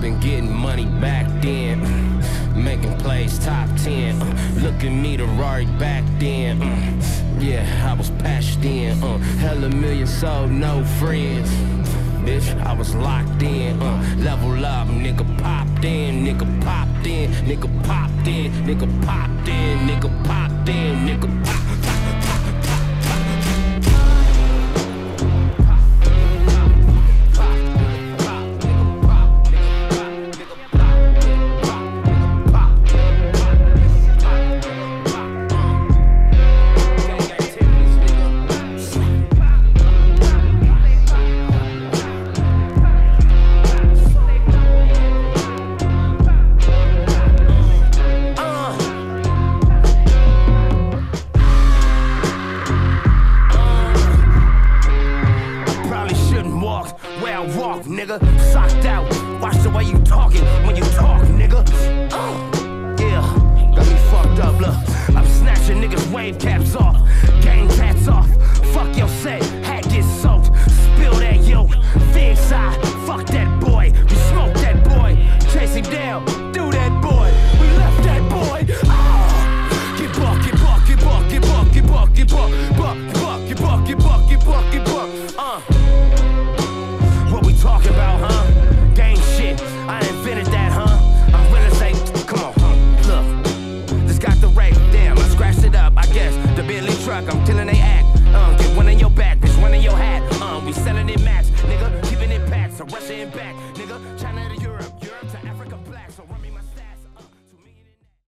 I've been getting money back then, making plays top 10. Look at me, the Rari back then. Yeah, I was patched in. Hella million sold, no friends. Bitch, I was locked in. Level up, nigga popped in, nigga popped in, nigga popped in, nigga popped in, nigga popped in, nigga popped in. Where I walk, nigga, socked out. Watch the way you talking when you talk, nigga. Yeah, got me fucked up, look. I'm snatching niggas' wave caps off, gang tats off. Fuck your set, hat gets soaked. Spill that yolk, fig side. Fuck that boy, we smoke that boy. Chase him down, do that boy. We left that boy. Get buck, get buck, get buck, get buck, get buck, get buck, buck, get buck, get buck, get buck, get buck, get buck. What we talking about, huh? Gang shit, I invented that, huh? I'm gonna say, come on, look. Just got the rake, damn, I scratched it up, I guess. The Bentley truck, I'm killing they act. Get one in your back, bitch, one in your hat. We selling it max, nigga, keeping it packed. So Russia and back, nigga, China to Europe, Europe to Africa.